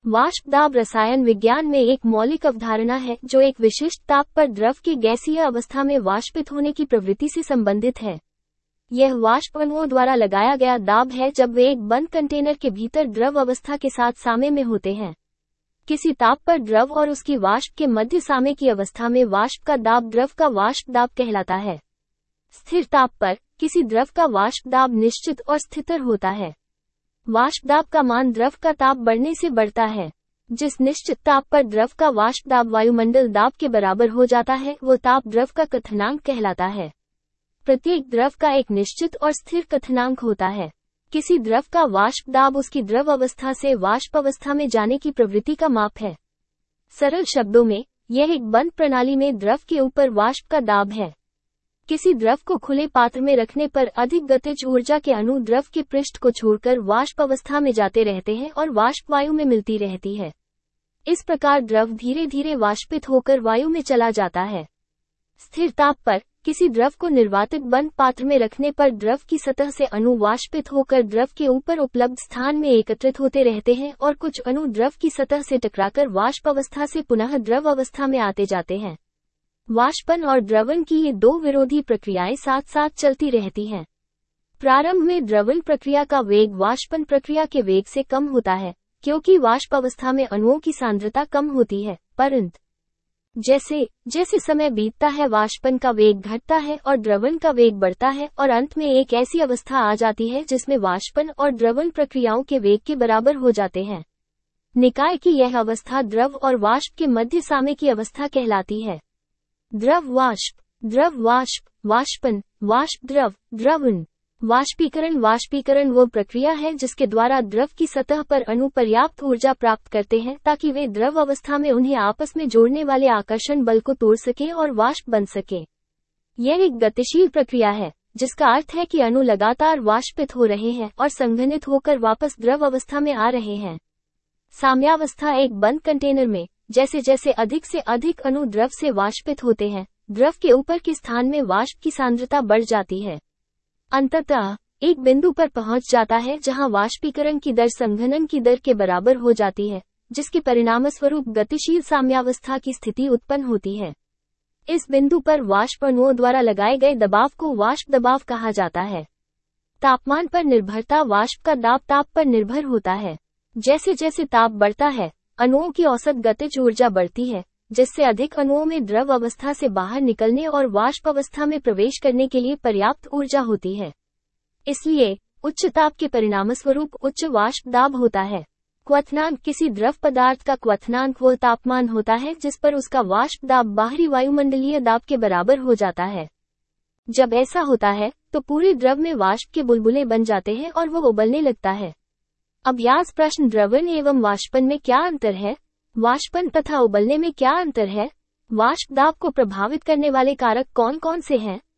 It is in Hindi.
वाष्प दाब रसायन विज्ञान में एक मौलिक अवधारणा है जो एक विशिष्ट ताप पर द्रव की गैसीय अवस्था में वाष्पित होने की प्रवृत्ति से संबंधित है। यह वाष्प अणुओं द्वारा लगाया गया दाब है जब वे एक बंद कंटेनर के भीतर द्रव अवस्था के साथ साम्य में होते हैं। किसी ताप पर द्रव और उसकी वाष्प के मध्य साम्य की अवस्था में वाष्प का दाब द्रव का वाष्प दाब कहलाता है। स्थिर ताप पर किसी द्रव का वाष्प दाब निश्चित और स्थिर होता है। वाष्प दाब का मान द्रव का ताप बढ़ने से बढ़ता है। जिस निश्चित ताप पर द्रव का वाष्प दाब वायुमंडल दाब के बराबर हो जाता है वो ताप द्रव का कथनांक कहलाता है। प्रत्येक द्रव का एक निश्चित और स्थिर कथनांक होता है। किसी द्रव का वाष्प दाब उसकी द्रव अवस्था से वाष्प अवस्था में जाने की प्रवृत्ति का माप है। सरल शब्दों में, यह एक बंद प्रणाली में द्रव के ऊपर वाष्प का दाब है। किसी द्रव को खुले पात्र में रखने पर अधिक गतिज ऊर्जा के अणु द्रव के पृष्ठ को छोड़कर वाष्प अवस्था में जाते रहते हैं और वाष्प वायु में मिलती रहती है। इस प्रकार द्रव धीरे धीरे वाष्पित होकर वायु में चला जाता है। स्थिर ताप पर किसी द्रव को निर्वातित बंद पात्र में रखने पर द्रव की सतह से अणु वाष्पित होकर द्रव के ऊपर उपलब्ध स्थान में एकत्रित होते रहते हैं और कुछ अणु द्रव की सतह से टकराकर वाष्प अवस्था से पुनः द्रव अवस्था में आते जाते हैं। वाष्पन और द्रवण की ये दो विरोधी प्रक्रियाएं साथ साथ चलती रहती हैं। प्रारंभ में द्रवण प्रक्रिया का वेग वाष्पन प्रक्रिया के वेग से कम होता है, क्योंकि वाष्प अवस्था में अणुओं की सांद्रता कम होती है, परंतु जैसे जैसे समय बीतता है वाष्पन का वेग घटता है और द्रवण का वेग बढ़ता है और अंत में एक ऐसी अवस्था आ जाती है जिसमें वाष्पन और द्रवण प्रक्रियाओं के वेग के बराबर हो जाते हैं। निकाय की यह अवस्था द्रव और वाष्प के मध्य साम्य की अवस्था कहलाती है। द्रव वाष्प, वाष्पन, वाष्प द्रव, द्रवण। वाष्पीकरण वो प्रक्रिया है जिसके द्वारा द्रव की सतह पर अणु पर्याप्त ऊर्जा प्राप्त करते हैं ताकि वे द्रव अवस्था में उन्हें आपस में जोड़ने वाले आकर्षण बल को तोड़ सके और वाष्प बन सके। यह एक गतिशील प्रक्रिया है जिसका अर्थ है कि अणु लगातार वाष्पित हो रहे हैं और संघनित होकर वापस द्रव अवस्था में आ रहे हैं। साम्यावस्था एक बंद कंटेनर में जैसे जैसे अधिक से अधिक अणु द्रव से वाष्पित होते हैं, द्रव के ऊपर के स्थान में वाष्प की सांद्रता बढ़ जाती है। अंततः एक बिंदु पर पहुंच जाता है जहां वाष्पीकरण की दर संघनन की दर के बराबर हो जाती है, जिसके परिणामस्वरूप गतिशील साम्यावस्था की स्थिति उत्पन्न होती है। इस बिंदु पर वाष्प अणुओं द्वारा लगाए गए दबाव को वाष्प दबाव कहा जाता है। तापमान पर निर्भरता वाष्प का दाब ताप पर निर्भर होता है। जैसे जैसे ताप बढ़ता है, अणुओं की औसत गतिज ऊर्जा बढ़ती है, जिससे अधिक अणुओं में द्रव अवस्था से बाहर निकलने और वाष्प अवस्था में प्रवेश करने के लिए पर्याप्त ऊर्जा होती है। इसलिए उच्च ताप के परिणामस्वरूप उच्च वाष्प दाब होता है। क्वथनांक किसी द्रव पदार्थ का क्वथनांक वह तापमान होता है जिस पर उसका वाष्प दाब बाहरी वायुमंडलीय दाब के बराबर हो जाता है। जब ऐसा होता है तो पूरे द्रव में वाष्प के बुलबुले बन जाते हैं और वो उबलने लगता है। अभ्यास प्रश्न, द्रवण एवं वाष्पन में क्या अंतर है? वाष्पन तथा उबलने में क्या अंतर है? वाष्प दाब को प्रभावित करने वाले कारक कौन कौन से हैं?